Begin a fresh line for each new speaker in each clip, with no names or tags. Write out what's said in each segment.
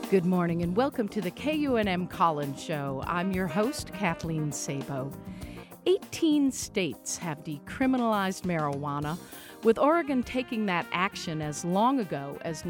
Good morning and welcome to the KUNM Collins Show. I'm your host, Kathleen Sabo. 18 states have decriminalized marijuana, with Oregon taking that action as long ago as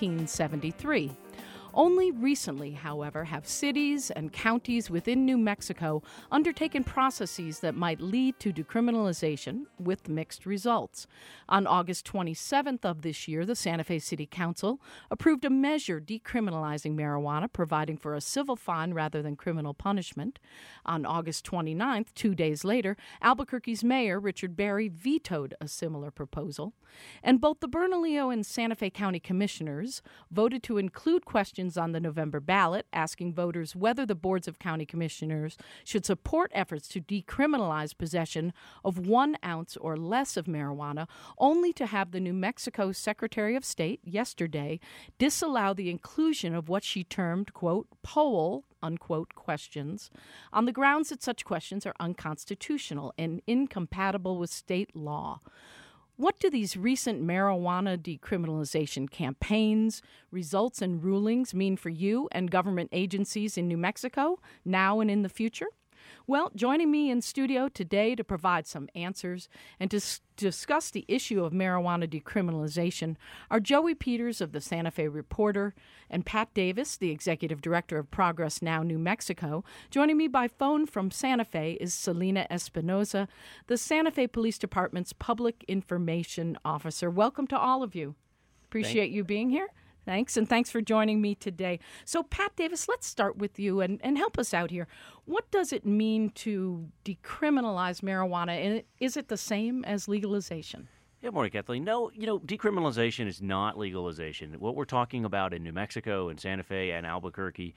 1973. Only recently, however, have cities and counties within New Mexico undertaken processes that might lead to decriminalization with mixed results. On August 27th of this year, the Santa Fe City Council approved a measure decriminalizing marijuana, providing for a civil fine rather than criminal punishment. On August 29th, 2 days later, Albuquerque's mayor, Richard Berry, vetoed a similar proposal. And both the Bernalillo and Santa Fe County commissioners voted to include questions on the November ballot, asking voters whether the boards of county commissioners should support efforts to decriminalize possession of 1 ounce or less of marijuana, only to have the New Mexico Secretary of State yesterday disallow the inclusion of what she termed, quote, poll, unquote, questions, on the grounds that such questions are unconstitutional and incompatible with state law. What do these recent marijuana decriminalization campaigns, results, and rulings mean for you and government agencies in New Mexico, now and in the future? Well, joining me in studio today to provide some answers and to discuss the issue of marijuana decriminalization are Joey Peters of the Santa Fe Reporter and Pat Davis, the Executive Director of Progress Now New Mexico. Joining me by phone from Santa Fe is Selena Espinoza, the Santa Fe Police Department's Public Information Officer. Welcome to all of you. Appreciate you being here. Thanks, and thanks for joining me today. So, Pat Davis, let's start with you and help us out here. What does it mean to decriminalize marijuana, and is it the same as legalization?
Good morning, Kathleen. No, decriminalization is not legalization. What we're talking about in New Mexico and Santa Fe and Albuquerque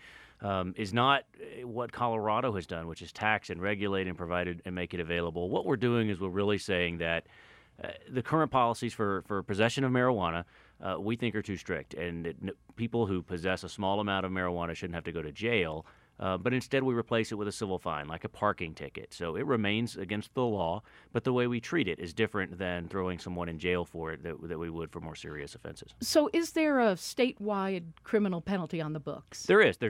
is not what Colorado has done, which is tax and regulate and provide and make it available. What we're doing is we're really saying that the current policies for possession of marijuana we think are too strict, and that people who possess a small amount of marijuana shouldn't have to go to jail, but instead we replace it with a civil fine, like a parking ticket. So it remains against the law, but the way we treat it is different than throwing someone in jail for it that we would for more serious offenses.
So is there a statewide criminal penalty on the books?
There is.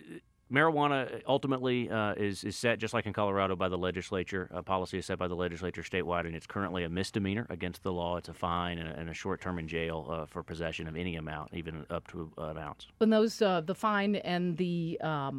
Marijuana ultimately is set, just like in Colorado, by the legislature. Policy is set by the legislature statewide, and it's currently a misdemeanor against the law. It's a fine and a short term in jail for possession of any amount, even up to an ounce.
And those, the fine and the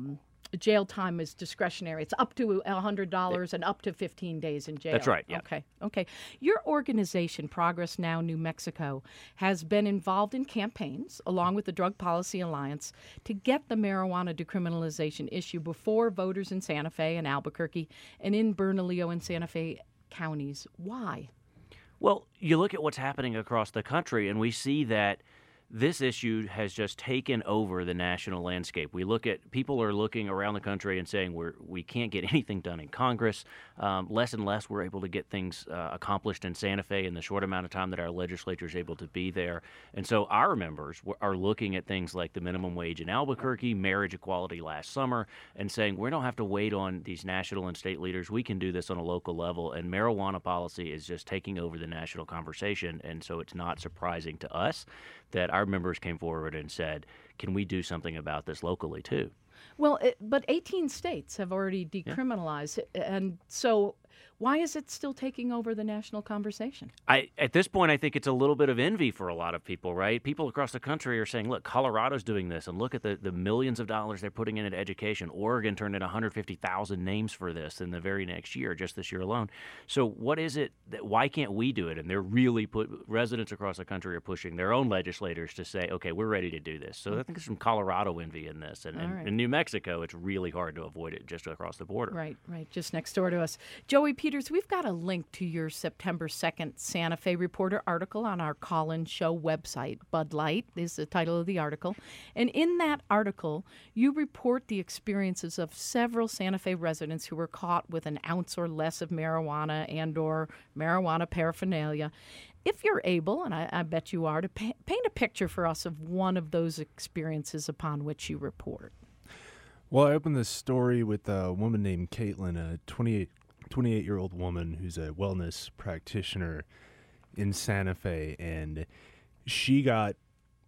jail time is discretionary. It's up to $100 and up to 15 days in jail.
That's right, yeah.
Okay. Your organization, Progress Now New Mexico, has been involved in campaigns, along with the Drug Policy Alliance, to get the marijuana decriminalization issue before voters in Santa Fe and Albuquerque and in Bernalillo and Santa Fe counties. Why?
Well, you look at what's happening across the country, and we see that this issue has just taken over the national landscape. People are looking around the country and saying we can't get anything done in Congress. Less and less we're able to get things accomplished in Santa Fe in the short amount of time that our legislature is able to be there. And so our members are looking at things like the minimum wage in Albuquerque, marriage equality last summer, and saying we don't have to wait on these national and state leaders. We can do this on a local level, and marijuana policy is just taking over the national conversation. And so it's not surprising to us that our members came forward and said, can we do something about this locally too?
Well, but 18 states have already decriminalized, and so why is it still taking over the national conversation?
At this point, I think it's a little bit of envy for a lot of people, right? People across the country are saying, look, Colorado's doing this, and look at the millions of dollars they're putting into education. Oregon turned in 150,000 names for this in the very next year, just this year alone. So what is it why can't we do it? And they're really residents across the country are pushing their own legislators to say, okay, we're ready to do this. So I think there's some Colorado envy in this. And in New Mexico, it's really hard to avoid it just across the border.
Right, just next door to us. Joey Peters, we've got a link to your September 2nd Santa Fe Reporter article on our Collins Show website. Bud Light is the title of the article. And in that article, you report the experiences of several Santa Fe residents who were caught with an ounce or less of marijuana and or marijuana paraphernalia. If you're able, and I bet you are, to paint a picture for us of one of those experiences upon which you report.
Well, I opened this story with a woman named Caitlin, a 28-year-old woman who's a wellness practitioner in Santa Fe, and she got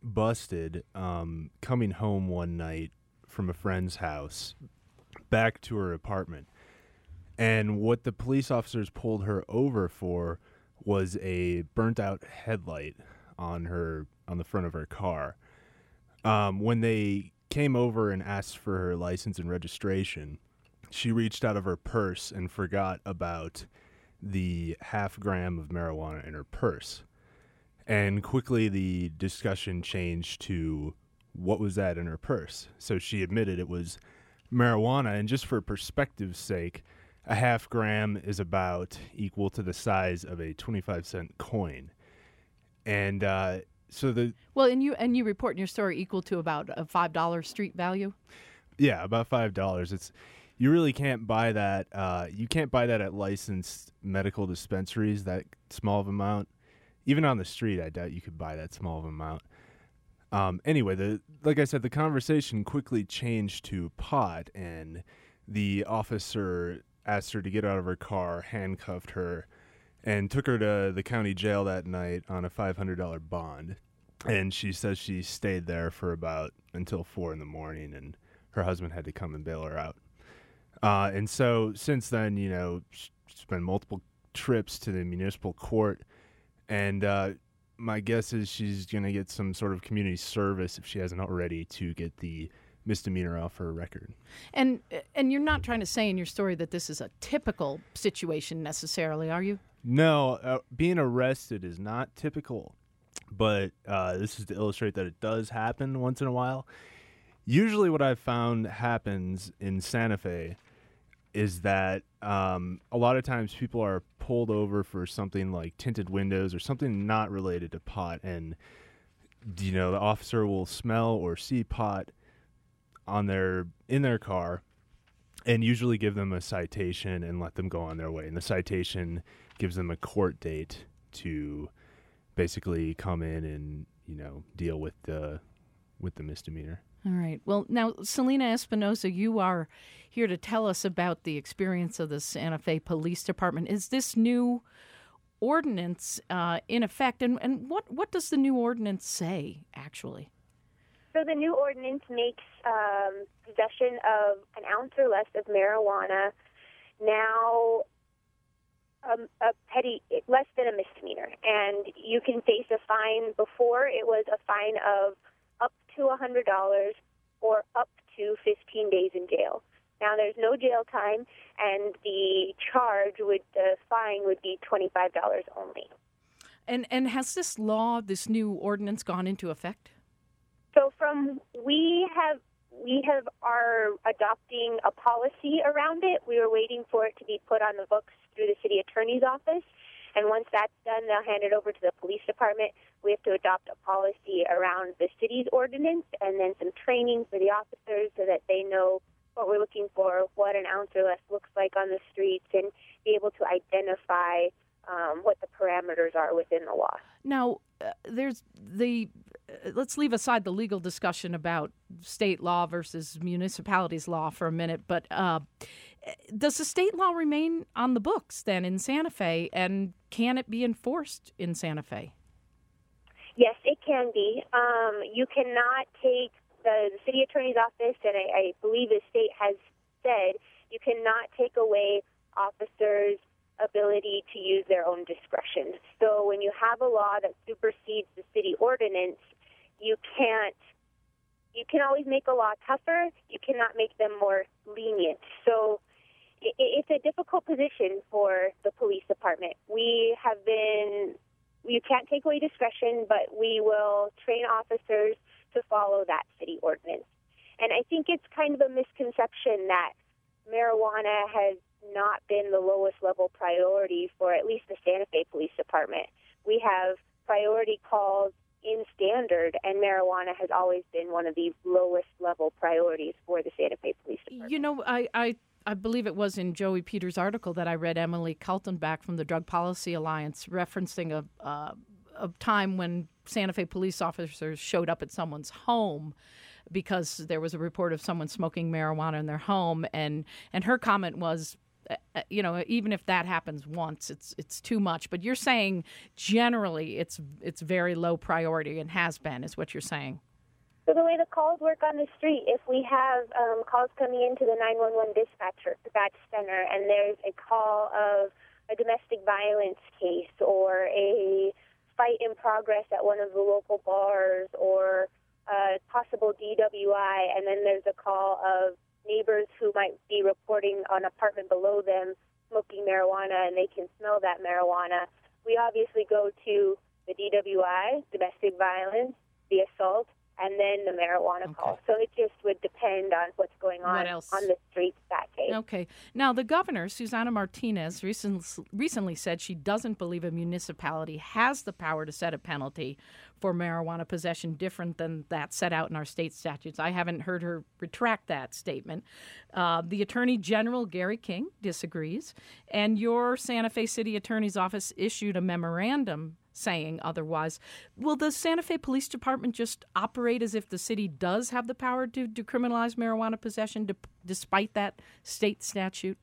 busted coming home one night from a friend's house back to her apartment. And what the police officers pulled her over for was a burnt-out headlight on the front of her car. When they came over and asked for her license and registration, she reached out of her purse and forgot about the half gram of marijuana in her purse. And quickly the discussion changed to what was that in her purse. So she admitted it was marijuana. And just for perspective's sake, a half gram is about equal to the size of a 25-cent coin. And
well, and you report in your story equal to about a $5 street value.
Yeah, about $5. You really can't buy that. You can't buy that at licensed medical dispensaries. That small of amount, even on the street, I doubt you could buy that small of amount. Anyway, like I said, the conversation quickly changed to pot, and the officer asked her to get out of her car, handcuffed her, and took her to the county jail that night on a $500 bond. And she says she stayed there for until 4 a.m, and her husband had to come and bail her out. And so since then, she's been multiple trips to the municipal court, and my guess is she's going to get some sort of community service, if she hasn't already, to get the misdemeanor off her record.
And you're not trying to say in your story that this is a typical situation necessarily, are you?
No, being arrested is not typical, but this is to illustrate that it does happen once in a while. Usually what I've found happens in Santa Fe is that a lot of times people are pulled over for something like tinted windows or something not related to pot, and the officer will smell or see pot in their car and usually give them a citation and let them go on their way. And the citation gives them a court date to basically come in and deal with the misdemeanor.
All right. Well, now, Selena Espinosa, you are here to tell us about the experience of the Santa Fe Police Department. Is this new ordinance in effect, and what does the new ordinance say, actually?
So the new ordinance makes possession of an ounce or less of marijuana now less than a misdemeanor, and you can face a fine. Before, it was a fine of up to $100 or up to 15 days in jail. Now there's no jail time, and the fine would be $25 only.
And has this this new ordinance, gone into effect?
So we are adopting a policy around it. We were waiting for it to be put on the books through the city attorney's office. And once that's done, they'll hand it over to the police department. We have to adopt a policy around the city's ordinance and then some training for the officers so that they know what we're looking for, what an ounce or less looks like on the streets, and be able to identify what the parameters are within the law. Now,
let's leave aside the legal discussion about state law versus municipalities' law for a minute, but does the state law remain on the books then in Santa Fe, and can it be enforced in Santa Fe?
Yes, it can be. You cannot take the city attorney's office, and I believe the state has said, you cannot take away officers' ability to use their own discretion. So when you have a law that supersedes the city ordinance, you can always make a law tougher. You cannot make them more lenient. So it's a difficult position for the police department. You can't take away discretion, but we will train officers to follow that city ordinance. And I think it's kind of a misconception that marijuana has not been the lowest level priority for at least the Santa Fe Police Department. We have priority calls in standard, and marijuana has always been one of the lowest level priorities for the Santa Fe Police Department.
I believe it was in Joey Peters' article that I read, Emily Kaltenbach from the Drug Policy Alliance referencing a time when Santa Fe police officers showed up at someone's home because there was a report of someone smoking marijuana in their home, and her comment was, even if that happens once, it's too much. But you're saying generally it's very low priority and has been, is what you're saying.
So the way the calls work on the street, if we have calls coming into the 911 dispatch center, and there's a call of a domestic violence case or a fight in progress at one of the local bars or a possible DWI, and then there's a call of neighbors who might be reporting an apartment below them smoking marijuana and they can smell that marijuana, we obviously go to the DWI, domestic violence, the assault, and then the marijuana call. So it just would depend on what's going on the streets that day.
Okay. Now, the governor, Susana Martinez, recently said she doesn't believe a municipality has the power to set a penalty for marijuana possession different than that set out in our state statutes. I haven't heard her retract that statement. The Attorney General, Gary King, disagrees. And your Santa Fe City Attorney's Office issued a memorandum saying otherwise. Will the Santa Fe Police Department just operate as if the city does have the power to decriminalize marijuana possession despite that state statute?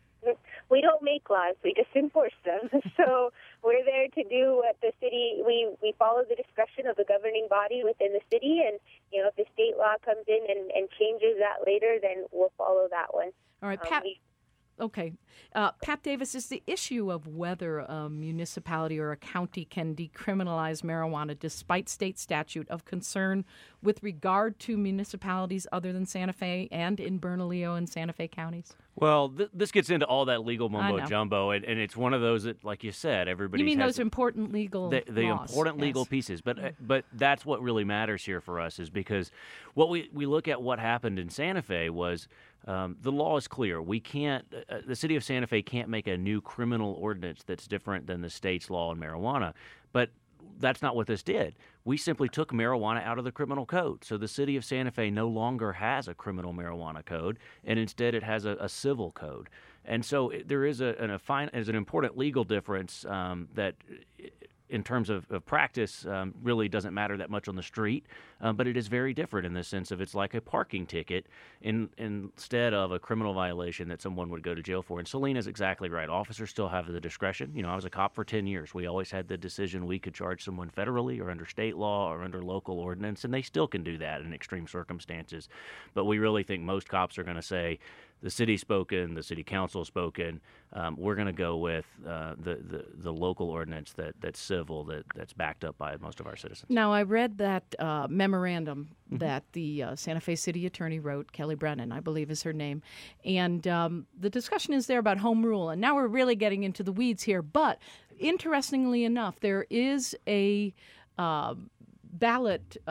We don't make laws, we just enforce them. So we're there to do what the city, we follow the discretion of the governing body within the city, and if the state law comes in and changes that later, then we'll follow that one.
All right, Pat. Okay. Pat Davis, is the issue of whether a municipality or a county can decriminalize marijuana despite state statute of concern with regard to municipalities other than Santa Fe and in Bernalillo and Santa Fe counties?
Well, this gets into all that legal mumbo-jumbo, and it's one of those that, like you said, everybody
You mean those important legal
the
laws?
important legal pieces. But that's what really matters here for us, is because what we look at what happened in Santa Fe was the law is clear. We can't the city of Santa Fe can't make a new criminal ordinance that's different than the state's law on marijuana. But that's not what this did. We simply took marijuana out of the criminal code. So the city of Santa Fe no longer has a criminal marijuana code, and instead it has a civil code. And so there is an important legal difference that in terms of practice really doesn't matter that much on the street, but it is very different in the sense of it's like a parking ticket instead of a criminal violation that someone would go to jail for. And Selena's exactly right. Officers still have the discretion. I was a cop for 10 years. We always had the decision we could charge someone federally or under state law or under local ordinance, and they still can do that in extreme circumstances. But we really think most cops are going to say, the city's spoken, the city council's spoken. We're going to go with the local ordinance that's civil, that's backed up by most of our citizens.
Now, I read that memorandum that the Santa Fe City Attorney wrote, Kelly Brennan, I believe is her name, and the discussion is there about home rule. And now we're really getting into the weeds here. But interestingly enough, there is a ballot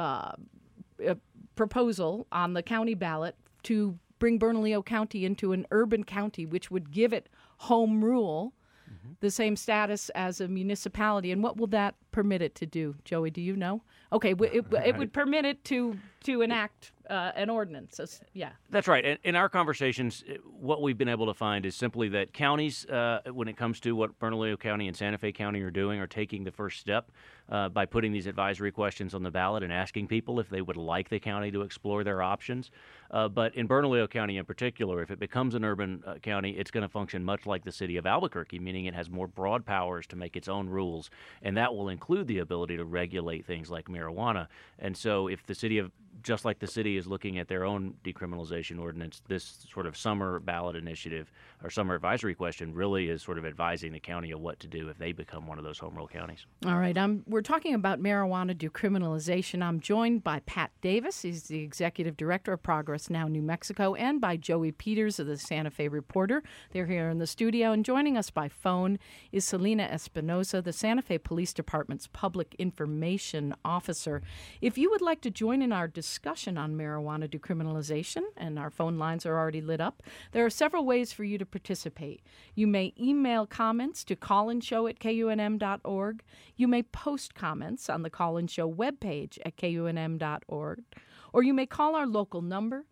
proposal on the county ballot to bring Bernalillo County into an urban county, which would give it home rule, the same status as a municipality. And what will that permit it to do? Joey, do you know? Okay, it would permit it to enact an ordinance. Yeah.
That's right. In our conversations, what we've been able to find is simply that counties, when it comes to what Bernalillo County and Santa Fe County are doing, are taking the first step by putting these advisory questions on the ballot and asking people if they would like the county to explore their options. But in Bernalillo County in particular, if it becomes an urban county, it's going to function much like the city of Albuquerque, meaning it has more broad powers to make its own rules, and that will include the ability to regulate things like marijuana. And so if the city of, just like the city is looking at their own decriminalization ordinance, this sort of summer ballot initiative or summer advisory question really is sort of advising the county of what to do if they become one of those home rule counties.
All right. We're talking about marijuana decriminalization. I'm joined by Pat Davis. He's the Executive Director of Progress Now New Mexico, and by Joey Peters of the Santa Fe Reporter. They're here in the studio. And joining us by phone is Selena Espinosa, the Santa Fe Police Department's Public Information Officer. If you would like to join in our discussion on marijuana decriminalization, and our phone lines are already lit up, there are several ways for you to participate. You may email comments to callinshow@kunm.org. You may post comments on the Call-In Show webpage at kunm.org. Or you may call our local number,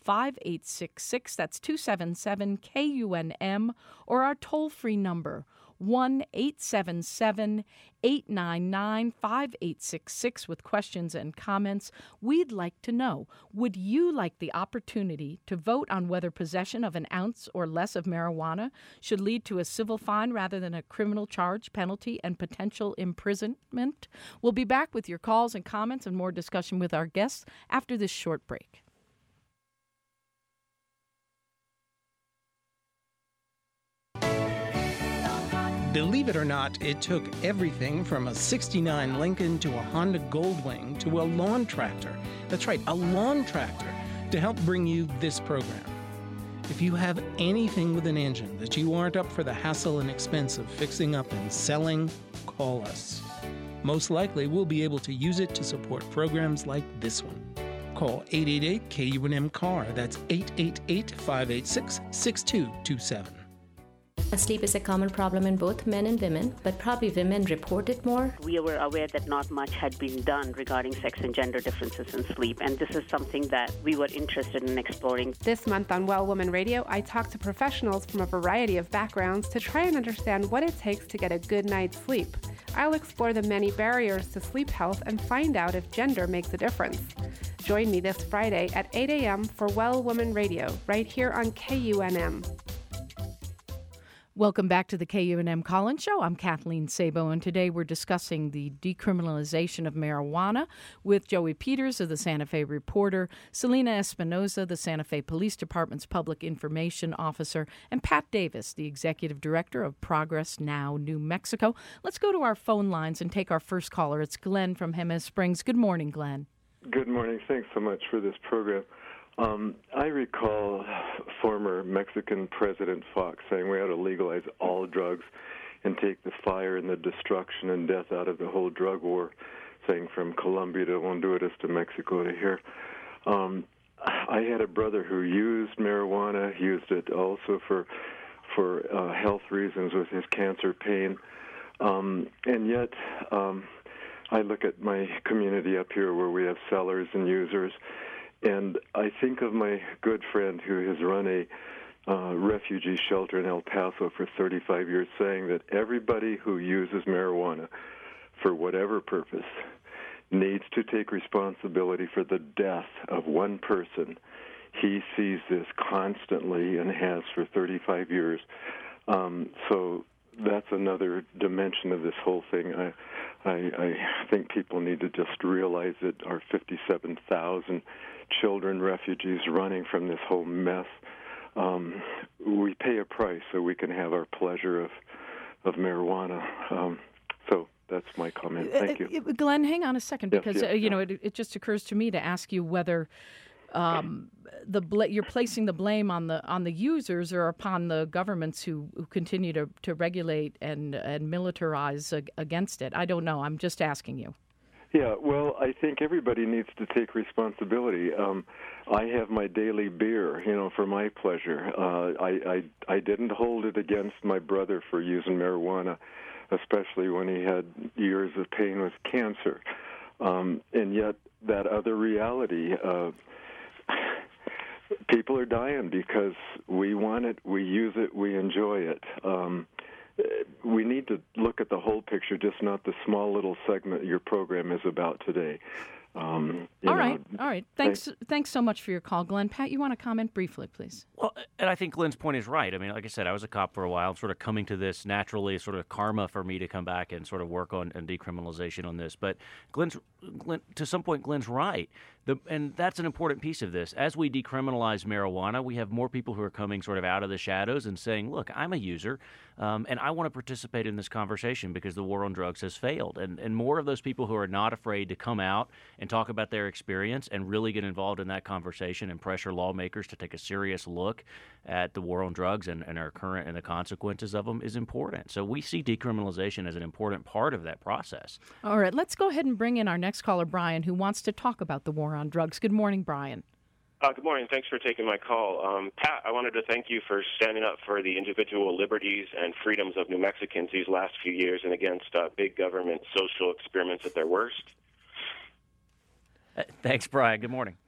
277-5866. That's 277-KUNM. Or our toll-free number, 1-877-899-5866 with questions and comments. We'd like to know, would you like the opportunity to vote on whether possession of an ounce or less of marijuana should lead to a civil fine rather than a criminal charge, penalty, and potential imprisonment? We'll be back with your calls and comments and more discussion with our guests after this short break.
Believe it or not, it took everything from a '69 Lincoln to a Honda Goldwing to a lawn tractor. That's right, a lawn tractor to help bring you this program. If you have anything with an engine that you aren't up for the hassle and expense of fixing up and selling, call us. Most likely, we'll be able to use it to support programs like this one. Call 888-KUNM-CAR. That's 888-586-6227.
Sleep is a common problem in both men and women, but probably women report it more.
We were aware that not much had been done regarding sex and gender differences in sleep, and this is something that we were interested in exploring.
This month on Well Woman Radio, I talk to professionals from a variety of backgrounds to try and understand what it takes to get a good night's sleep. I'll explore the many barriers to sleep health and find out if gender makes a difference. Join me this Friday at 8 a.m. for Well Woman Radio, right here on KUNM.
Welcome back to the KUNM Collins Show. I'm Kathleen Sabo, and today we're discussing the decriminalization of marijuana with Joey Peters of the Santa Fe Reporter, Selena Espinoza, the Santa Fe Police Department's Public Information Officer, and Pat Davis, the Executive Director of Progress Now, New Mexico. Let's go to our phone lines and take our first caller. It's Glenn from Jemez Springs. Good morning, Glenn.
Good morning. Thanks so much for this program. I recall former Mexican President Fox saying we ought to legalize all drugs and take the fire and the destruction and death out of the whole drug war, saying from Colombia to Honduras to Mexico to here. I had a brother who used marijuana, used it also for health reasons with his cancer pain, and yet I look at my community up here where we have sellers and users, and I think of my good friend who has run a refugee shelter in El Paso for 35 years, saying that everybody who uses marijuana for whatever purpose needs to take responsibility for the death of one person. He sees this constantly and has for 35 years. So that's another dimension of this whole thing. I think people need to just realize that our 57,000 children, refugees running from this whole mess, we pay a price so we can have our pleasure of marijuana. So that's my comment. Thank you.
Glenn, hang on a second, because
Yes.
It just occurs to me to ask you whether you're placing the blame on the users or upon the governments who continue to regulate and militarize against it. I don't know. I'm just asking you.
Yeah, well, I think everybody needs to take responsibility. I have my daily beer, for my pleasure. I didn't hold it against my brother for using marijuana, especially when he had years of pain with cancer. And yet that other reality, people are dying because we want it, we use it, we enjoy it. We need to look at the whole picture, just not the small little segment your program is about today.
All right. Thanks so much for your call, Glenn. Pat, you want to comment briefly, please?
Well, and I think Glenn's point is right. I mean, like I said, I was a cop for a while. I'm sort of coming to this naturally, sort of karma for me to come back and sort of work on decriminalization on this. But Glenn, to some point, Glenn's right. And that's an important piece of this. As we decriminalize marijuana, we have more people who are coming sort of out of the shadows and saying, look, I'm a user, and I want to participate in this conversation because the war on drugs has failed. And more of those people who are not afraid to come out and talk about their experience and really get involved in that conversation and pressure lawmakers to take a serious look at the war on drugs and our current and the consequences of them is important. So we see decriminalization as an important part of that process.
All right, let's go ahead and bring in our next caller, Brian, who wants to talk about the war on drugs. Good morning, Brian.
Good morning. Thanks for taking my call. Pat, I wanted to thank you for standing up for the individual liberties and freedoms of New Mexicans these last few years and against big government social experiments at their worst.
Thanks, Brian. Good morning.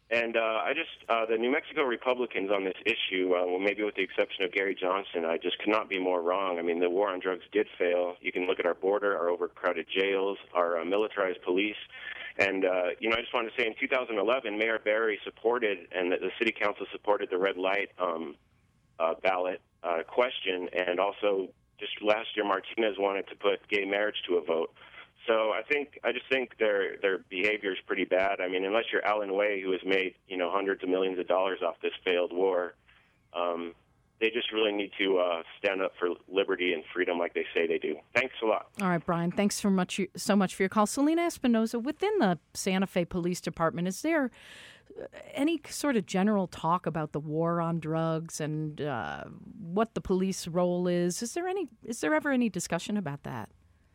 And the New Mexico Republicans on this issue, well, maybe with the exception of Gary Johnson, I just could not be more wrong. I mean, the war on drugs did fail. You can look at our border, our overcrowded jails, our militarized police. And, I just wanted to say in 2011, Mayor Barry supported, and the city council supported the red light ballot question. And also, just last year, Martinez wanted to put gay marriage to a vote. So I just think their behavior is pretty bad. I mean, unless you're Alan Way, who has made hundreds of millions of dollars off this failed war, they just really need to stand up for liberty and freedom like they say they do. Thanks a lot.
All right, Brian. Thanks so much for your call. Selena Espinoza, within the Santa Fe Police Department, is there any sort of general talk about the war on drugs and what the police role is? Is there ever any discussion about that?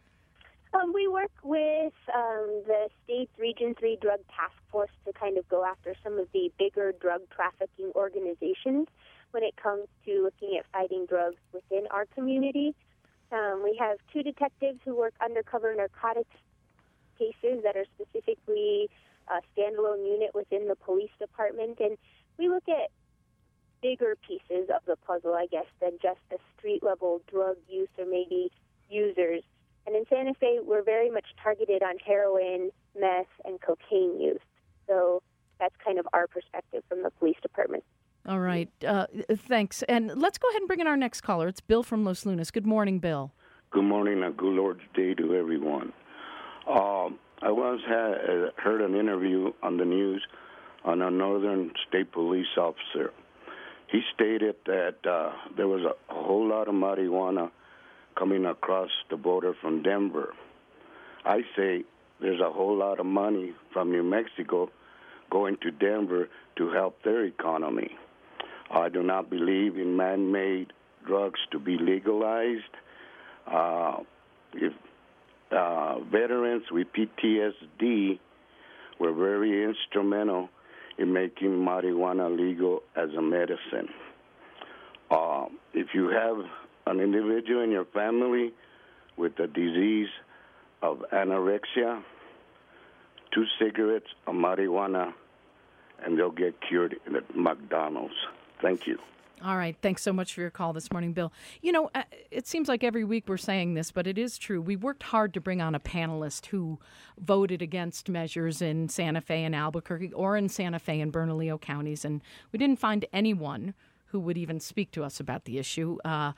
We work with the state's Region 3 Drug Task Force to kind of go after some of the bigger drug trafficking organizations when it comes to looking at fighting drugs within our community. We have 2 detectives who work undercover narcotics cases that are specifically a standalone unit within the police department. And we look at bigger pieces of the puzzle, I guess, than just the street-level drug use or maybe users. And in Santa Fe, we're very much targeted on heroin, meth, and cocaine use. So that's kind of our perspective from the police department.
All right. Thanks. And let's go ahead and bring in our next caller. It's Bill from Los Lunas. Good morning, Bill.
Good morning and good Lord's Day to everyone. I once heard an interview on the news on a northern state police officer. He stated that there was a whole lot of marijuana coming across the border from Denver. I say there's a whole lot of money from New Mexico going to Denver to help their economy. I do not believe in man-made drugs to be legalized. If veterans with PTSD were very instrumental in making marijuana legal as a medicine. If you have an individual in your family with the disease of anorexia, 2 cigarettes of marijuana, and they'll get cured at McDonald's. Thank you.
All right. Thanks so much for your call this morning, Bill. You know, it seems like every week we're saying this, but it is true. We worked hard to bring on a panelist who voted against measures in Santa Fe and Albuquerque or in Santa Fe and Bernalillo counties, and we didn't find anyone who would even speak to us about the issue.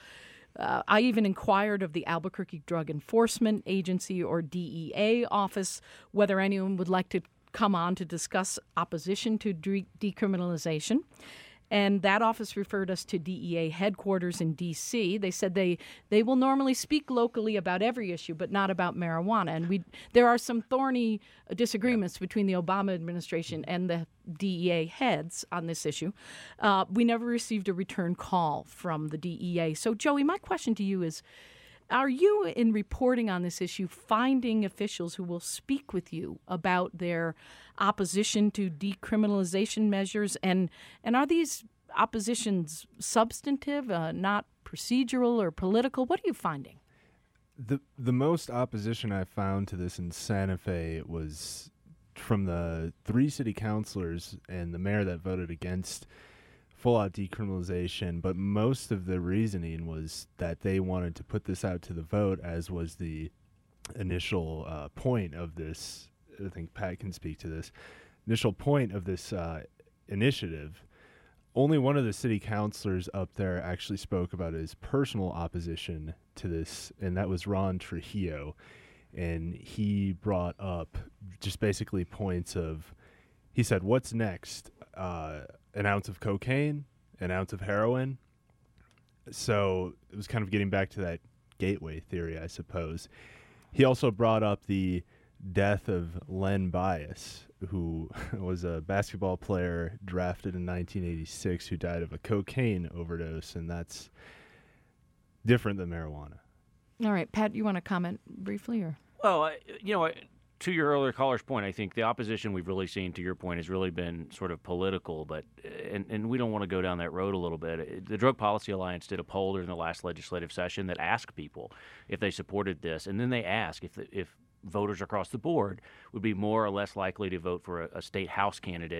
I even inquired of the Albuquerque Drug Enforcement Agency, or DEA office, whether anyone would like to come on to discuss opposition to decriminalization. And that office referred us to DEA headquarters in D.C. They said they will normally speak locally about every issue, but not about marijuana. And there are some thorny disagreements between the Obama administration and the DEA heads on this issue. We never received a return call from the DEA. So, Joey, my question to you is, are you, in reporting on this issue, finding officials who will speak with you about their opposition to decriminalization measures? And are these oppositions substantive, not procedural or political? What are you finding?
The most opposition I found to this in Santa Fe was from the 3 city councilors and the mayor that voted against full-out decriminalization, but most of the reasoning was that they wanted to put this out to the vote, as was the initial point of this. I think Pat can speak to this. Initial point of this initiative. Only one of the city councilors up there actually spoke about his personal opposition to this, and that was Ron Trujillo. And he brought up just basically points of, he said, what's next? An ounce of cocaine, an ounce of heroin. So it was kind of getting back to that gateway theory, I suppose. He also brought up the death of Len Bias, who was a basketball player drafted in 1986 who died of a cocaine overdose, and that's different than marijuana.
All right, Pat, you want to comment briefly? Or?
Well, to your earlier caller's point, I think the opposition we've really seen, to your point, has really been sort of political, but and we don't want to go down that road a little bit. The Drug Policy Alliance did a poll during the last legislative session that asked people if they supported this, and then they asked if voters across the board would be more or less likely to vote for a state House candidate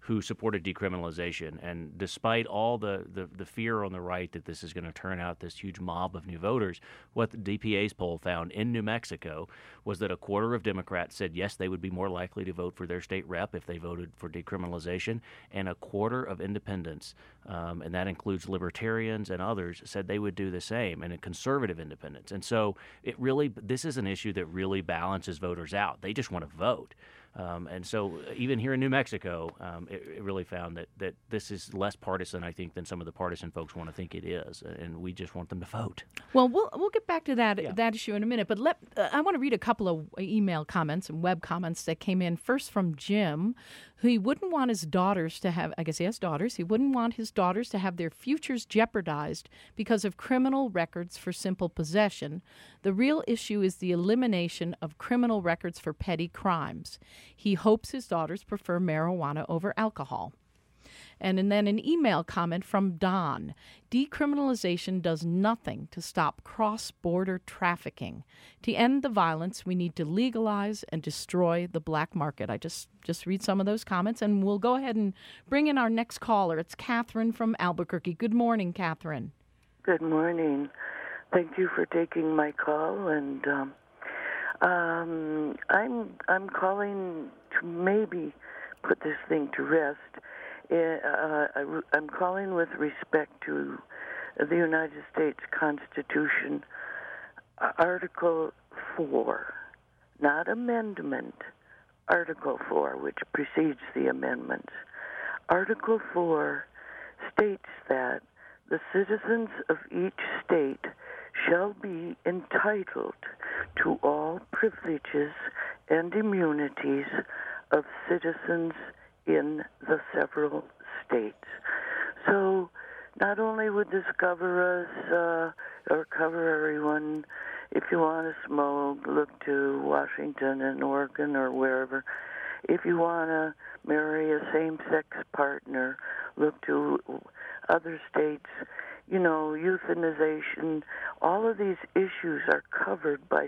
who supported decriminalization. And despite all the fear on the right that this is going to turn out this huge mob of new voters, what the DPA's poll found in New Mexico was that a quarter of Democrats said yes, they would be more likely to vote for their state rep if they voted for decriminalization, and a quarter of independents, and that includes libertarians and others, said they would do the same, and conservative independents. And so this is an issue that really balances voters out. They just want to vote. And so even here in New Mexico, it really found that this is less partisan, I think, than some of the partisan folks want to think it is, and we just want them to vote.
Well, we'll get back to that issue in a minute, but I want to read a couple of email comments and web comments that came in. First from Jim, who he wouldn't want his daughters to have, I guess he has daughters, he wouldn't want his daughters to have their futures jeopardized because of criminal records for simple possession. The real issue is the elimination of criminal records for petty crimes. He hopes his daughters prefer marijuana over alcohol. And then an email comment from Don. Decriminalization does nothing to stop cross-border trafficking. To end the violence, we need to legalize and destroy the black market. I just read some of those comments, and we'll go ahead and bring in our next caller. It's Catherine from Albuquerque. Good morning, Catherine.
Good morning. Thank you for taking my call, and I'm calling to maybe put this thing to rest. I'm calling with respect to the United States Constitution, Article 4, not amendment, Article 4, which precedes the amendments. Article 4 states that the citizens of each state shall be entitled to all privileges and immunities of citizens in the several states. So not only would this cover us or cover everyone, if you want to smoke, look to Washington and Oregon or wherever. If you want to marry a same-sex partner, look to other states. You know, euthanization, all of these issues are covered by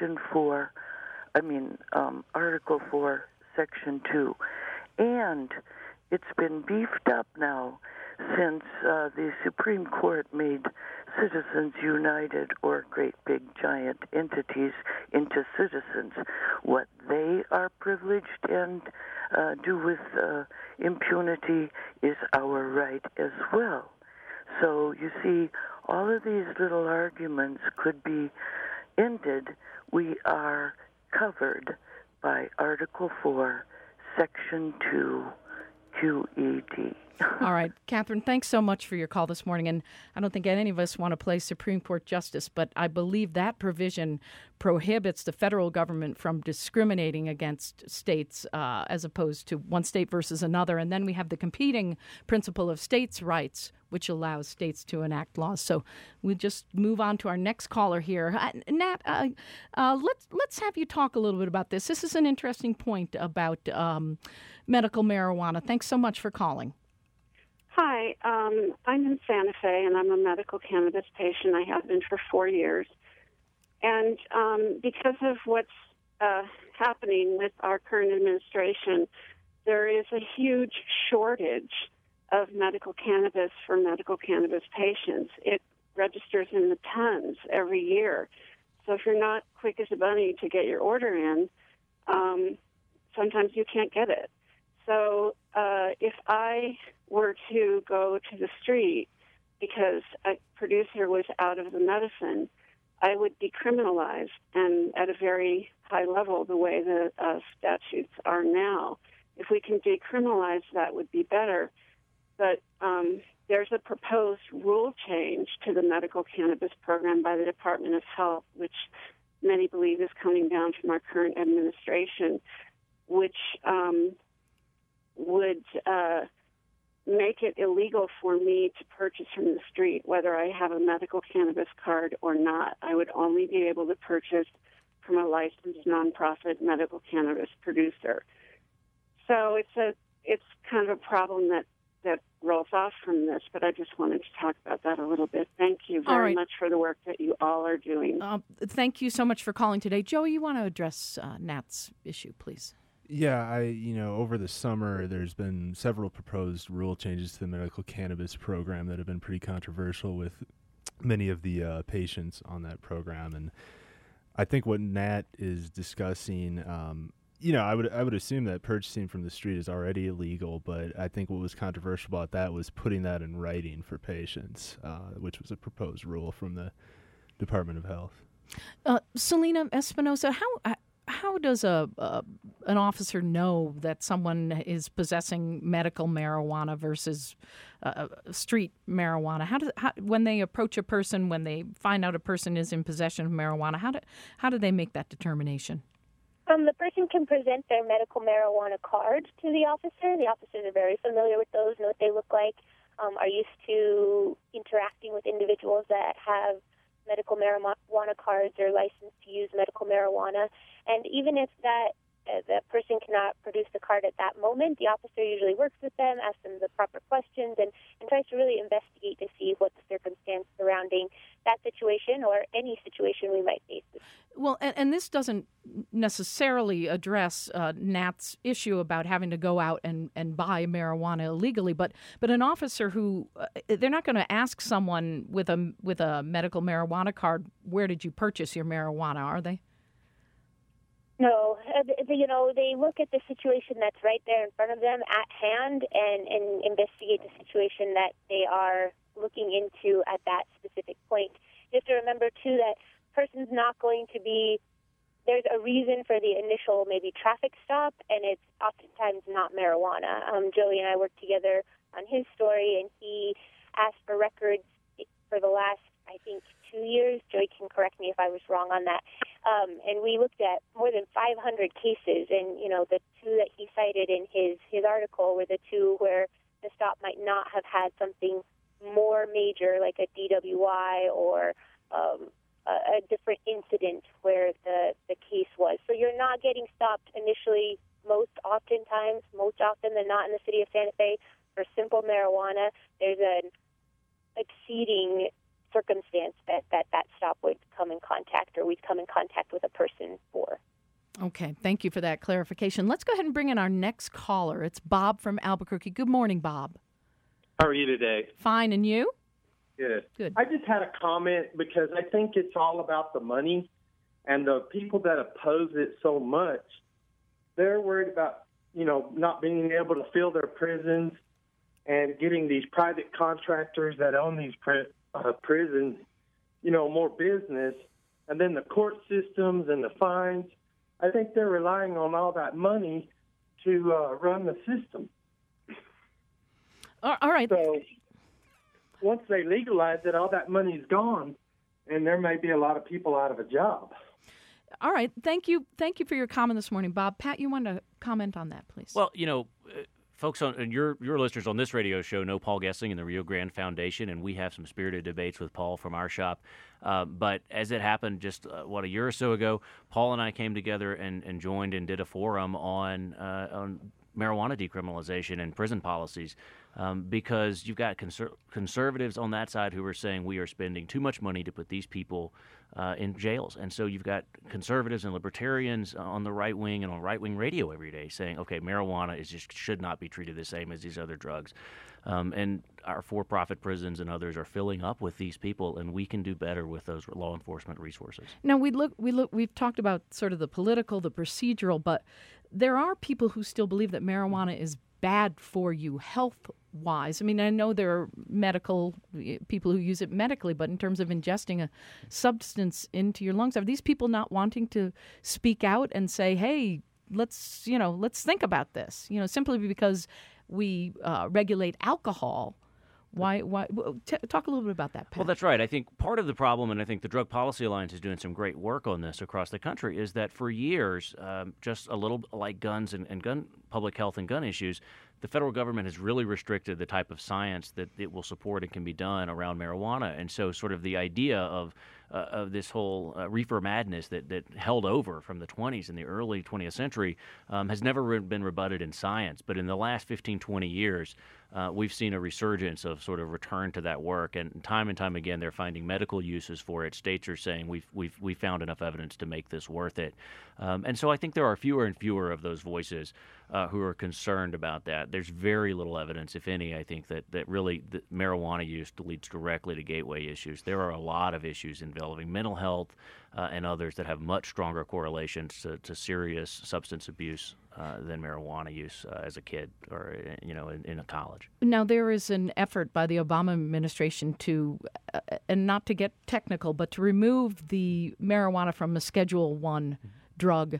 Article 4, Section 2. And it's been beefed up now since the Supreme Court made Citizens United, or great big giant entities, into citizens. What they are privileged and do with impunity is our right as well. So you see, all of these little arguments could be ended. We are covered by Article 4, Section 2, QED.
All right, Catherine, thanks so much for your call this morning. And I don't think any of us want to play Supreme Court justice, but I believe that provision prohibits the federal government from discriminating against states as opposed to one state versus another. And then we have the competing principle of states' rights, which allows states to enact laws. So we'll just move on to our next caller here. Nat, let's have you talk a little bit about this. This is an interesting point about medical marijuana. Thanks so much for calling.
Hi, I'm in Santa Fe, and I'm a medical cannabis patient. I have been for 4 years. And because of what's happening with our current administration, there is a huge shortage of medical cannabis for medical cannabis patients. It registers in the tons every year. So if you're not quick as a bunny to get your order in, sometimes you can't get it. So if I were to go to the street because a producer was out of the medicine, I would decriminalize, and at a very high level, the way the statutes are now. If we can decriminalize, that would be better. But there's a proposed rule change to the medical cannabis program by the Department of Health, which many believe is coming down from our current administration, which would make it illegal for me to purchase from the street, whether I have a medical cannabis card or not. I would only be able to purchase from a licensed nonprofit medical cannabis producer. So it's kind of a problem that rolls off from this, but I just wanted to talk about that a little bit. Thank you very much for the work that you all are doing.
Thank you so much for calling today. Joe, you want to address Nat's issue, please?
Yeah, over the summer, there's been several proposed rule changes to the medical cannabis program that have been pretty controversial with many of the patients on that program. And I think what Nat is discussing, I would assume that purchasing from the street is already illegal, but I think what was controversial about that was putting that in writing for patients, which was a proposed rule from the Department of Health.
Selena Espinosa, how does an officer know that someone is possessing medical marijuana versus street marijuana? When they approach a person, when they find out a person is in possession of marijuana, how do they make that determination?
The person can present their medical marijuana card to the officer. The officers are very familiar with those, know what they look like, are used to interacting with individuals that have medical marijuana cards or licensed to use medical marijuana. And even if that person cannot produce the card at that moment, the officer usually works with them, asks them the proper questions, and tries to really investigate to see what the circumstance surrounding that situation or any situation we might face.
Well, and this doesn't necessarily address Nat's issue about having to go out and buy marijuana illegally, but an officer who they're not going to ask someone with a medical marijuana card, where did you purchase your marijuana, are they?
No, they look at the situation that's right there in front of them at hand and investigate the situation that they are looking into at that specific point. You have to remember, too, that person's not going to be, there's a reason for the initial maybe traffic stop, and it's oftentimes not marijuana. Joey and I worked together on his story, and he asked for records for the last, I think, 2 years. Joey can correct me if I was wrong on that. And we looked at more than 500 cases, and, the two that he cited in his article were the two where the stop might not have had something more major, like a DWI or a different incident where the case was. So you're not getting stopped initially most often than not in the city of Santa Fe for simple marijuana. There's an exceeding circumstance that stop would come in contact, or we'd come in contact with a person for.
Okay, thank you for that clarification. Let's go ahead and bring in our next caller. It's Bob from Albuquerque. Good morning, Bob.
How are you today?
Fine, and you?
Good. I just had a comment because I think it's all about the money, and the people that oppose it so much, they're worried about, not being able to fill their prisons and getting these private contractors that own these prisons, more business, and then the court systems and the fines. I think they're relying on all that money to run the system.
All right.
So once they legalize it, all that money's gone, and there may be a lot of people out of a job.
All right. Thank you for your comment this morning, Bob. Pat, you want to comment on that, please?
Well, folks on your listeners on this radio show know Paul Gessling and the Rio Grande Foundation, and we have some spirited debates with Paul from our shop. But as it happened just a year or so ago, Paul and I came together and joined and did a forum on marijuana decriminalization and prison policies, because you've got conservatives on that side who are saying we are spending too much money to put these people in jails. And so you've got conservatives and libertarians on the right wing and on right-wing radio every day saying, okay, marijuana should not be treated the same as these other drugs. And our for-profit prisons and others are filling up with these people, and we can do better with those law enforcement resources.
Now, we've talked about sort of the political, the procedural, but there are people who still believe that marijuana is bad for you health-wise. I mean, I know there are medical people who use it medically, but in terms of ingesting a substance into your lungs, are these people not wanting to speak out and say, hey, let's think about this, simply because we regulate alcohol? Why? Talk a little bit about that, Pat.
Well, that's right. I think part of the problem, and I think the Drug Policy Alliance is doing some great work on this across the country, is that for years, just a little like guns and gun public health and gun issues, the federal government has really restricted the type of science that it will support and can be done around marijuana. And so sort of the idea of this whole reefer madness that held over from the 20s and the early 20th century has never been rebutted in science. But in the last 15, 20 years, we've seen a resurgence of sort of return to that work. And time again, they're finding medical uses for it. States are saying we've found enough evidence to make this worth it. And so I think there are fewer and fewer of those voices who are concerned about that. There's very little evidence, if any, I think, that really the marijuana use leads directly to gateway issues. There are a lot of issues involving mental health and others that have much stronger correlations to serious substance abuse than marijuana use as a kid or in a college.
Now, there is an effort by the Obama administration to, and not to get technical, but to remove the marijuana from a Schedule I drug.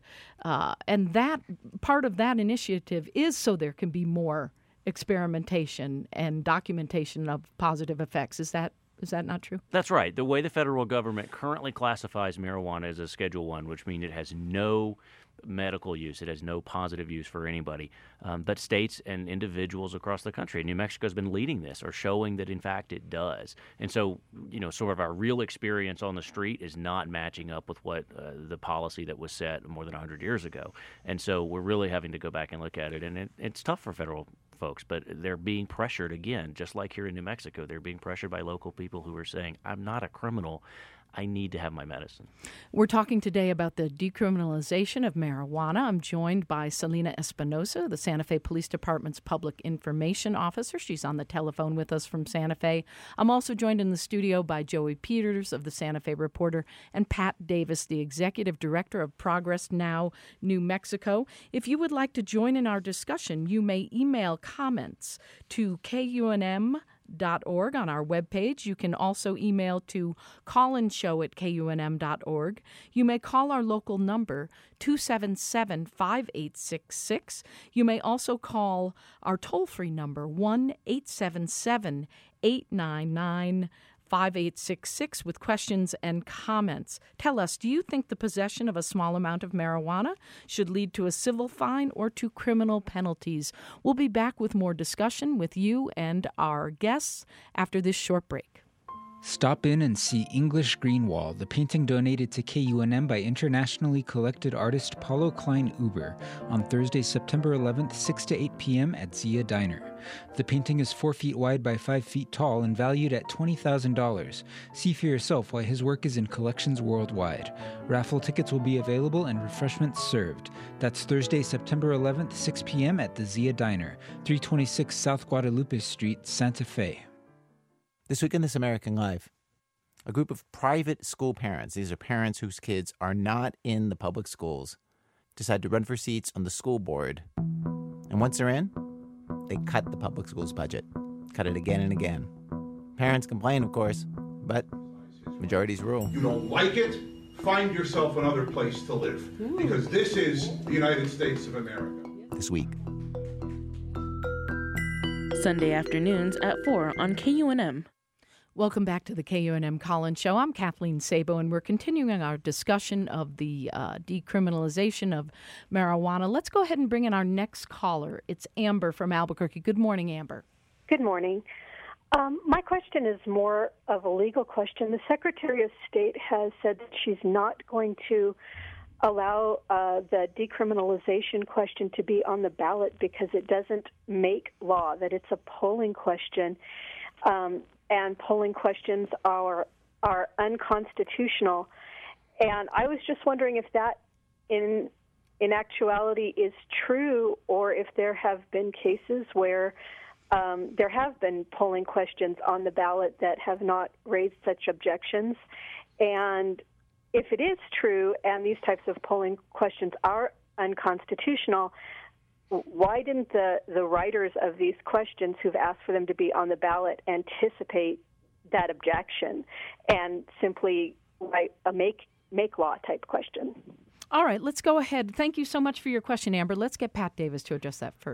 And that part of that initiative is so there can be more experimentation and documentation of positive effects. Is that not true?
That's right. The way the federal government currently classifies marijuana as a Schedule I, which means it has no medical use, it has no positive use for anybody. But states and individuals across the country, New Mexico has been leading this or showing that, in fact, it does. And so, sort of our real experience on the street is not matching up with what the policy that was set more than 100 years ago. And so we're really having to go back and look at it. And it's tough for federal folks, but they're being pressured again, just like here in New Mexico. They're being pressured by local people who are saying, I'm not a criminal. I need to have my medicine.
We're talking today about the decriminalization of marijuana. I'm joined by Selena Espinosa, the Santa Fe Police Department's Public Information Officer. She's on the telephone with us from Santa Fe. I'm also joined in the studio by Joey Peters of the Santa Fe Reporter and Pat Davis, the Executive Director of Progress Now New Mexico. If you would like to join in our discussion, you may email comments to KUNM.org on our webpage. You can also email to callinshow@kunm.org. You may call our local number, 277-5866. You may also call our toll-free number, 1-877-899-5866 with questions and comments. Tell us, do you think the possession of a small amount of marijuana should lead to a civil fine or to criminal penalties? We'll be back with more discussion with you and our guests after this short break.
Stop in and see English Green Wall, the painting donated to KUNM by internationally collected artist Paulo Klein Uber, on Thursday, September 11th, 6 to 8 p.m. at Zia Diner. The painting is 4 feet wide by 5 feet tall and valued at $20,000. See for yourself why his work is in collections worldwide. Raffle tickets will be available and refreshments served. That's Thursday, September 11th, 6 p.m. at the Zia Diner, 326 South Guadalupe Street, Santa Fe.
This week in This American Life, a group of private school parents, these are parents whose kids are not in the public schools, decide to run for seats on the school board. And once they're in, they cut the public schools budget, cut it again and again. Parents complain, of course, but majorities rule.
You don't like it? Find yourself another place to live, because this is the United States of America.
This week.
Sunday afternoons at 4 on KUNM.
Welcome back to the KUNM Collins Show. I'm Kathleen Sabo, and we're continuing our discussion of the decriminalization of marijuana. Let's go ahead and bring in our next caller. It's Amber from Albuquerque. Good morning, Amber.
Good morning. My question is more of a legal question. The Secretary of State has said that she's not going to allow the decriminalization question to be on the ballot because it doesn't make law, that it's a polling question. And polling questions are unconstitutional. And I was just wondering if that in actuality is true, or if there have been cases where there have been polling questions on the ballot that have not raised such objections. And if it is true and these types of polling questions are unconstitutional, why didn't the writers of these questions who've asked for them to be on the ballot anticipate that objection and simply write a make law type question?
All right, let's go ahead. Thank you so much for your question, Amber. Let's get Pat Davis to address that first.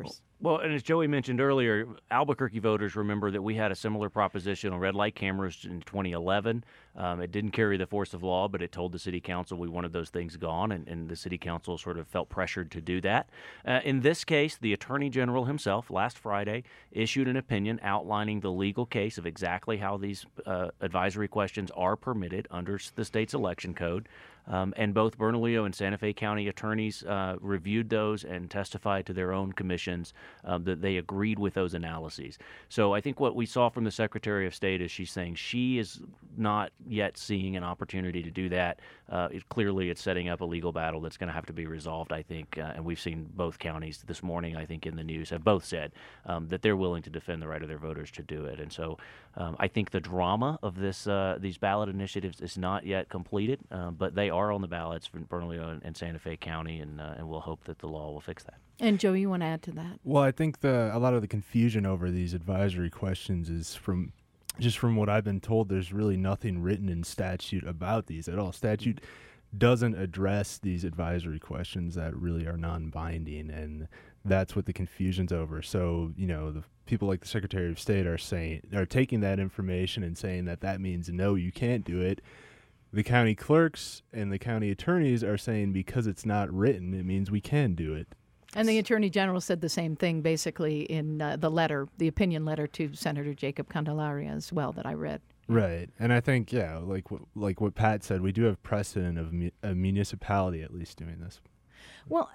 Well, and as Joey mentioned earlier, Albuquerque voters remember that we had a similar proposition on red light cameras in 2011. It didn't carry the force of law, but it told the city council we wanted those things gone, and the city council sort of felt pressured to do that. In this case, the Attorney General himself last Friday issued an opinion outlining the legal case of exactly how these advisory questions are permitted under the state's election code. And both Bernalillo and Santa Fe County attorneys reviewed those and testified to their own commissions that they agreed with those analyses. So I think what we saw from the Secretary of State is she's saying she is not yet seeing an opportunity to do that. Clearly, it's setting up a legal battle that's going to have to be resolved, I think. And we've seen both counties this morning, I think, in the news have both said that they're willing to defend the right of their voters to do it. And so I think the drama of these ballot initiatives is not yet completed, but they are on the ballots for Bernalillo and Santa Fe County, and we'll hope that the law will fix that.
And Joe, you want to add to that?
Well, I think a lot of the confusion over these advisory questions is from what I've been told. There's really nothing written in statute about these at all. Statute doesn't address these advisory questions that really are non-binding, and that's what the confusion's over. So, the people like the Secretary of State are taking that information and saying that means no, you can't do it. The county clerks and the county attorneys are saying because it's not written, it means we can do it.
And the Attorney General said the same thing, basically, in the opinion letter to Senator Jacob Candelaria as well that I read.
Right, and I think, like what Pat said, we do have precedent of a municipality at least doing this.
Well,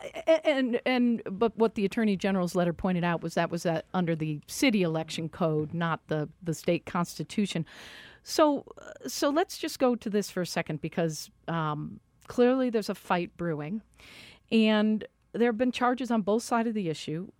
but what the Attorney General's letter pointed out was that under the city election code, not the state constitution. So let's just go to this for a second, because clearly there's a fight brewing, and there have been charges on both sides of the issue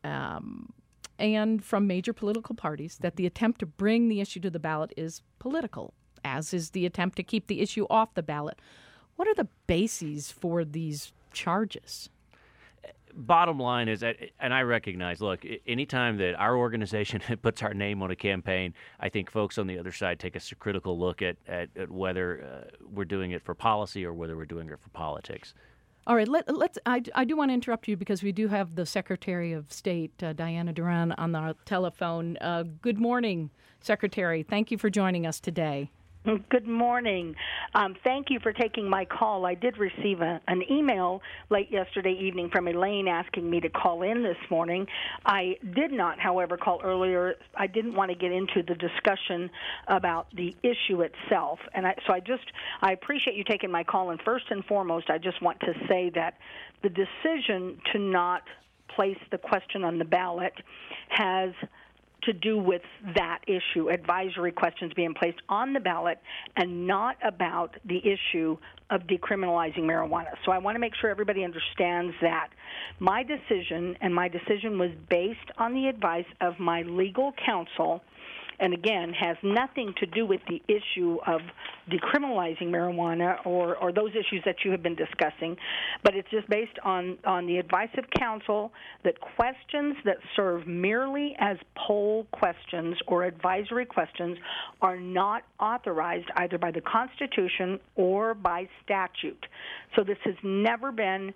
and from major political parties that the attempt to bring the issue to the ballot is political, as is the attempt to keep the issue off the ballot. What are the bases for these charges?
Bottom line is, and I recognize, look, anytime that our organization puts our name on a campaign, I think folks on the other side take a critical look at whether we're doing it for policy or whether we're doing it for politics.
All right, I do want to interrupt you because we do have the Secretary of State, Diana Duran, on the telephone. Good morning, Secretary. Thank you for joining us today.
Good morning. Thank you for taking my call. I did receive an email late yesterday evening from Elaine asking me to call in this morning. I did not, however, call earlier. I didn't want to get into the discussion about the issue itself. And I appreciate you taking my call. And first and foremost, I just want to say that the decision to not place the question on the ballot has to do with that issue, advisory questions being placed on the ballot, and not about the issue of decriminalizing marijuana. So I want to make sure everybody understands that. My decision was based on the advice of my legal counsel, and again, has nothing to do with the issue of decriminalizing marijuana or those issues that you have been discussing, but it's just based on the advice of counsel that questions that serve merely as poll questions or advisory questions are not authorized either by the Constitution or by statute. So this has never been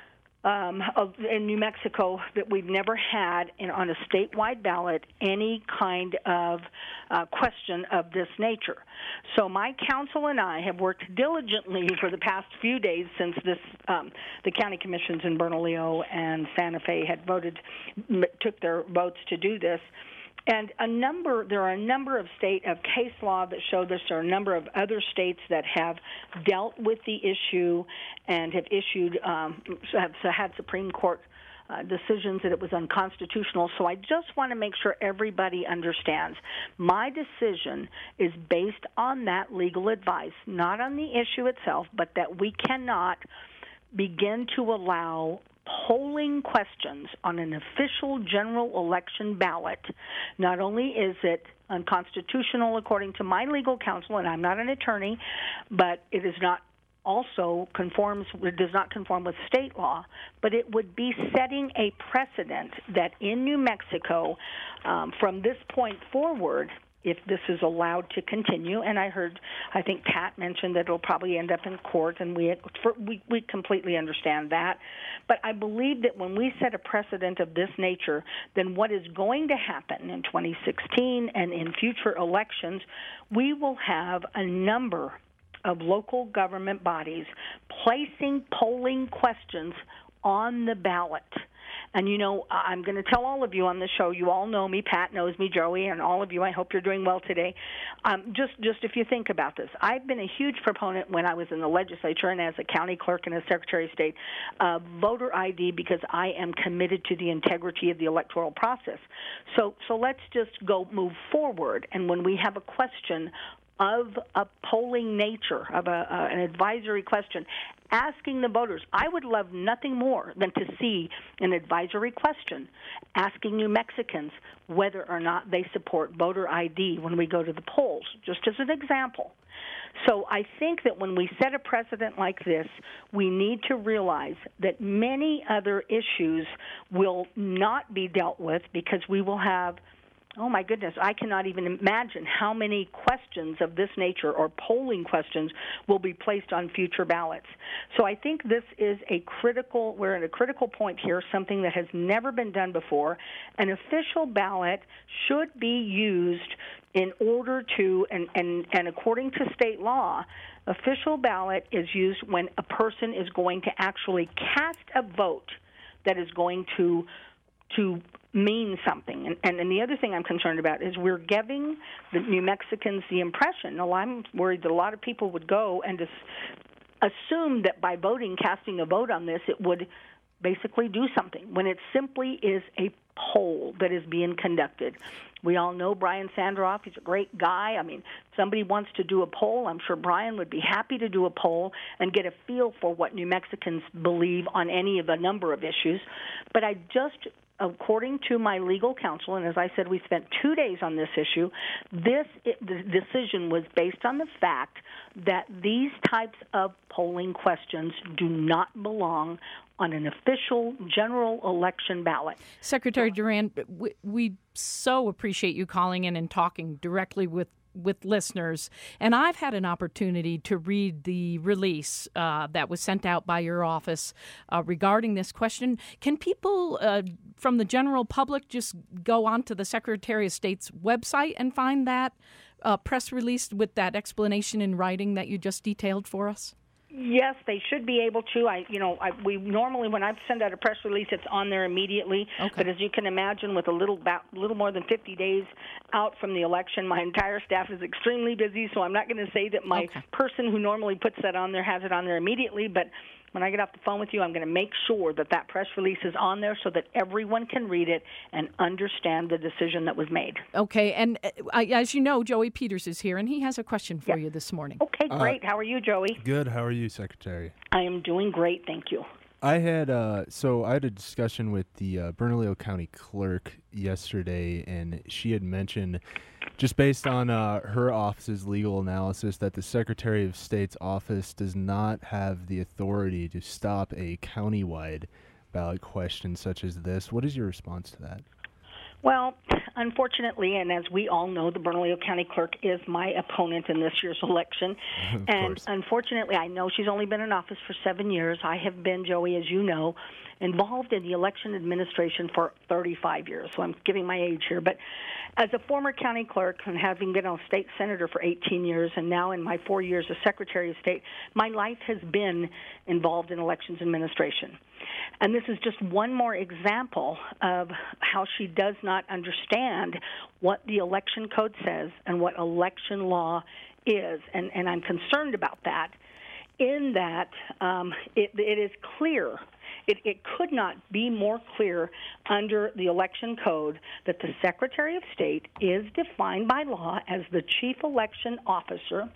in New Mexico, that we've never had on a statewide ballot any kind of question of this nature. So my counsel and I have worked diligently for the past few days since the county commissions in Bernalillo and Santa Fe had took their votes to do this. And there are a number of case law that show this. There are a number of other states that have dealt with the issue and have had Supreme Court decisions that it was unconstitutional. So I just want to make sure everybody understands. My decision is based on that legal advice, not on the issue itself, but that we cannot begin to allow polling questions on an official general election ballot. Not only is it unconstitutional according to my legal counsel, and I'm not an attorney, but it does not conform with state law, but it would be setting a precedent that in New Mexico, from this point forward, if this is allowed to continue. And I think Pat mentioned that it'll probably end up in court, and we completely understand that. But I believe that when we set a precedent of this nature, then what is going to happen in 2016 and in future elections, we will have a number of local government bodies placing polling questions on the ballot. And, I'm going to tell all of you on the show, you all know me, Pat knows me, Joey, and all of you, I hope you're doing well today. Just if you think about this, I've been a huge proponent when I was in the legislature and as a county clerk and a Secretary of State of voter ID because I am committed to the integrity of the electoral process. So let's just move forward. And when we have a question of a polling nature, of an advisory question, asking the voters, I would love nothing more than to see an advisory question asking New Mexicans whether or not they support voter ID when we go to the polls, just as an example. So I think that when we set a precedent like this, we need to realize that many other issues will not be dealt with because we will have, oh my goodness, I cannot even imagine how many questions of this nature or polling questions will be placed on future ballots. So I think this is we're at a critical point here, something that has never been done before. An official ballot should be used in order to, and according to state law, official ballot is used when a person is going to actually cast a vote that is going to mean something. And the other thing I'm concerned about is we're giving the New Mexicans the impression, I'm worried that a lot of people would go and just assume that by casting a vote on this, it would basically do something, when it simply is a poll that is being conducted. We all know Brian Sandroff. He's a great guy. I mean, if somebody wants to do a poll, I'm sure Brian would be happy to do a poll and get a feel for what New Mexicans believe on any of a number of issues. But according to my legal counsel, and as I said, we spent 2 days on this issue, the decision was based on the fact that these types of polling questions do not belong on an official general election ballot.
Secretary Duran, we so appreciate you calling in and talking directly with listeners. And I've had an opportunity to read the release that was sent out by your office regarding this question. Can people from the general public just go onto the Secretary of State's website and find that press release with that explanation in writing that you just detailed for us?
Yes, they should be able to. We normally, when I send out a press release, it's on there immediately. Okay. But as you can imagine, with a little more than 50 days out from the election, my entire staff is extremely busy. So I'm not going to say that my person who normally puts that on there has it on there immediately. But when I get off the phone with you, I'm going to make sure that press release is on there so that everyone can read it and understand the decision that was made.
Okay, and as you know, Joey Peters is here, and he has a question for you this morning.
Okay, great. How are you, Joey?
Good. How are you, Secretary?
I am doing great, thank you.
I had a discussion with the Bernalillo County clerk yesterday, and she had mentioned, just based on her office's legal analysis, that the Secretary of State's office does not have the authority to stop a countywide ballot question such as this. What is your response to that?
Well, unfortunately, and as we all know, the Bernalillo County Clerk is my opponent in this year's election. And unfortunately, I know she's only been in office for 7 years. I have been, Joey, as you know, involved in the election administration for 35 years. So I'm giving my age here. But as a former county clerk and having been a state senator for 18 years and now in my 4 years as Secretary of State, my life has been involved in elections administration. And this is just one more example of how she does not understand what the election code says and what election law is. And I'm concerned about that, in that it is clear. It could not be more clear under the election code that the Secretary of State is defined by law as the chief election officer,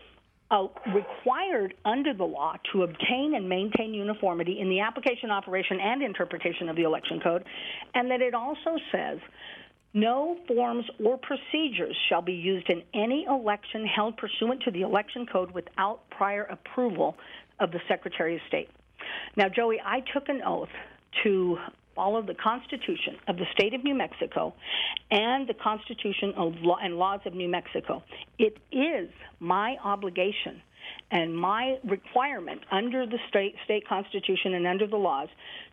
required under the law to obtain and maintain uniformity in the application, operation, and interpretation of the election code, and that it also says no forms or procedures shall be used in any election held pursuant to the election code without prior approval of the Secretary of State. Now, Joey, I took an oath to follow the Constitution of the state of New Mexico and the Constitution and laws of New Mexico. It is my obligation and my requirement under the state constitution and under the laws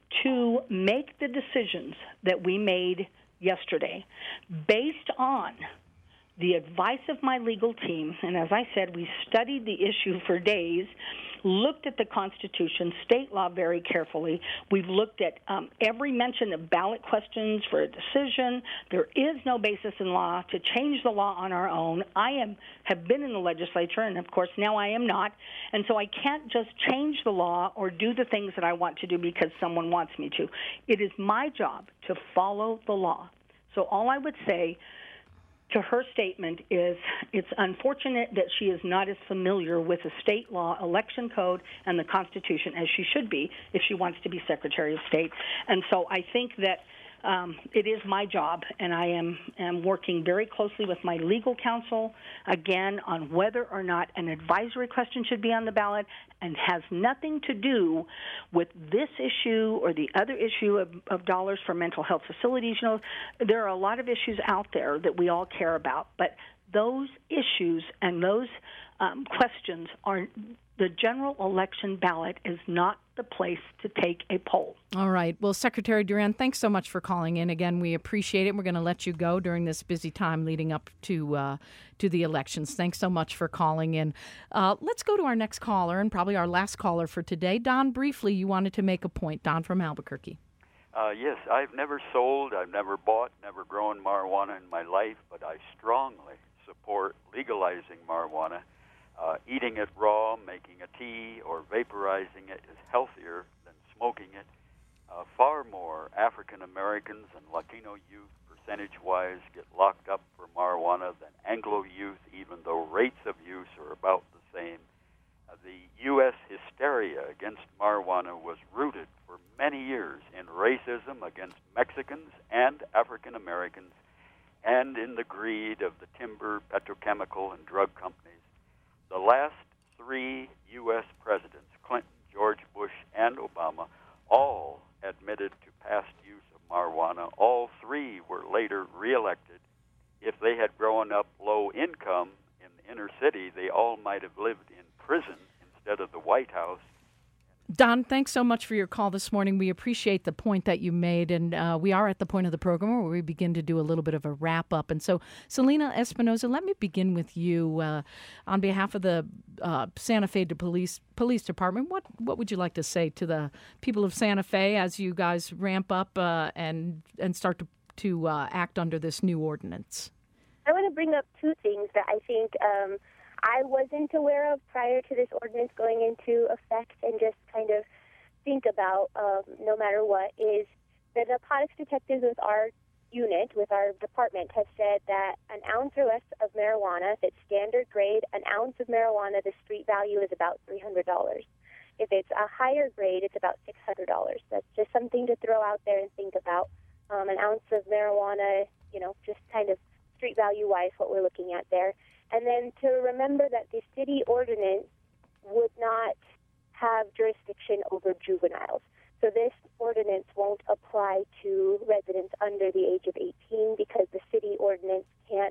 to make the decisions that we made yesterday based on the advice of my legal team. And as I said, we studied the issue for days, looked at the Constitution, state law very carefully. We've looked at every mention of ballot questions for a decision. There is no basis in law to change the law on our own. I have been in the legislature, and of course now I am not, and so I can't just change the law or do the things that I want to do because someone wants me to. It is my job to follow the law. So all I would say to her statement is it's unfortunate that she is not as familiar with the state law, election code, and the Constitution as she should be if she wants to be Secretary of State. And so I think that it is my job, and I am working very closely with my legal counsel, again, on whether or not an advisory question should be on the ballot, and has nothing to do with this issue or the other issue of dollars for mental health facilities. You know, there are a lot of issues out there that we all care about, but those issues and those questions are the general election ballot is not the place to take a poll.
All right. Well, Secretary Duran, thanks so much for calling in. Again, we appreciate it. We're going to let you go during this busy time leading up to the elections. Thanks so much for calling in. Let's go to our next caller, and probably our last caller for today. Don, briefly, you wanted to make a point. Don from Albuquerque.
Yes, I've never sold, I've never bought, never grown marijuana in my life, but I strongly support legalizing marijuana. Eating it raw, making a tea, or vaporizing it is healthier than smoking it. Far more African Americans and Latino youth, percentage-wise, get locked up for marijuana than Anglo youth, even though rates of use are about the same. The U.S. hysteria against marijuana was rooted for many years in racism against Mexicans and African Americans, and in the greed of the timber, petrochemical, and drug companies. The last three U.S. presidents, Clinton, George Bush, and Obama, all admitted to past use of marijuana. All three were later reelected. If they had grown up low income in the inner city, they all might have lived in prison instead of the White House.
Don, thanks so much for your call this morning. We appreciate the point that you made, and we are at the point of the program where we begin to do a little bit of a wrap-up. And so, Selena Espinoza, let me begin with you. On behalf of the Santa Fe Police Department, what would you like to say to the people of Santa Fe as you guys ramp up and start to act under this new ordinance?
I want to bring up two things that I think I wasn't aware of prior to this ordinance going into effect, and just kind of think about no matter what, is the narcotics detectives with our unit, with our department, have said that an ounce or less of marijuana, if it's standard grade, an ounce of marijuana, the street value is about $300. If it's a higher grade, it's about $600. That's just something to throw out there and think about. An ounce of marijuana, just kind of street value-wise, what we're looking at there. And then to remember that the city ordinance would not have jurisdiction over juveniles. So this ordinance won't apply to residents under the age of 18 because the city ordinance can't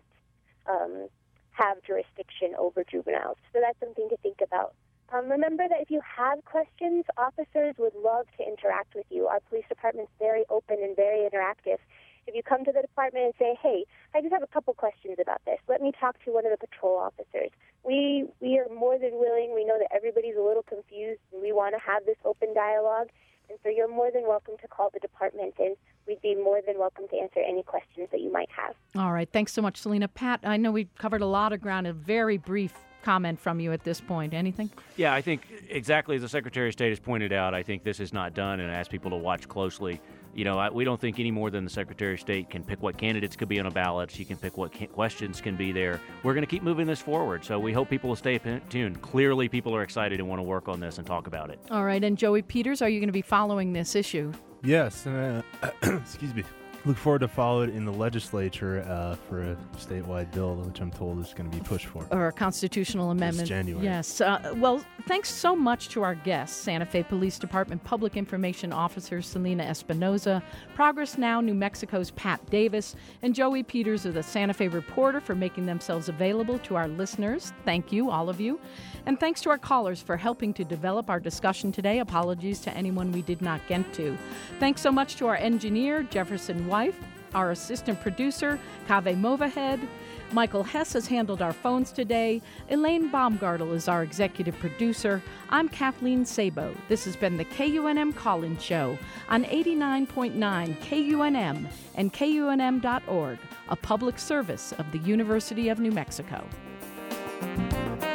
have jurisdiction over juveniles. So that's something to think about. Remember that if you have questions, officers would love to interact with you. Our police department's very open and very interactive. If you come to the department and say, hey, I just have a couple questions about this, let me talk to one of the patrol officers. We are more than willing. We know that everybody's a little confused, and we want to have this open dialogue. And so you're more than welcome to call the department, and we'd be more than welcome to answer any questions that you might have.
All right. Thanks so much, Selena. Pat, I know we covered a lot of ground. A very brief comment from you at this point. Anything?
Yeah, I think exactly as the Secretary of State has pointed out, I think this is not done, and I ask people to watch closely. We don't think any more than the Secretary of State can pick what candidates could be on a ballot. She can pick what questions can be there. We're going to keep moving this forward, so we hope people will stay tuned. Clearly, people are excited and want to work on this and talk about it.
All right, and Joey Peters, are you going to be following this issue?
Yes, excuse me. look forward to follow it in the legislature for a statewide bill, which I'm told is going to be pushed for.
Or a constitutional amendment.
This January.
Yes. Well, thanks so much to our guests, Santa Fe Police Department Public Information Officer Selena Espinoza, Progress Now New Mexico's Pat Davis, and Joey Peters of the Santa Fe Reporter for making themselves available to our listeners. Thank you, all of you. And thanks to our callers for helping to develop our discussion today. Apologies to anyone we did not get to. Thanks so much to our engineer, Jefferson Wife, our assistant producer, Kaveh Movahed. Michael Hess has handled our phones today. Elaine Baumgartel is our executive producer. I'm Kathleen Sabo. This has been the KUNM Call-In Show on 89.9 KUNM and KUNM.org, a public service of the University of New Mexico.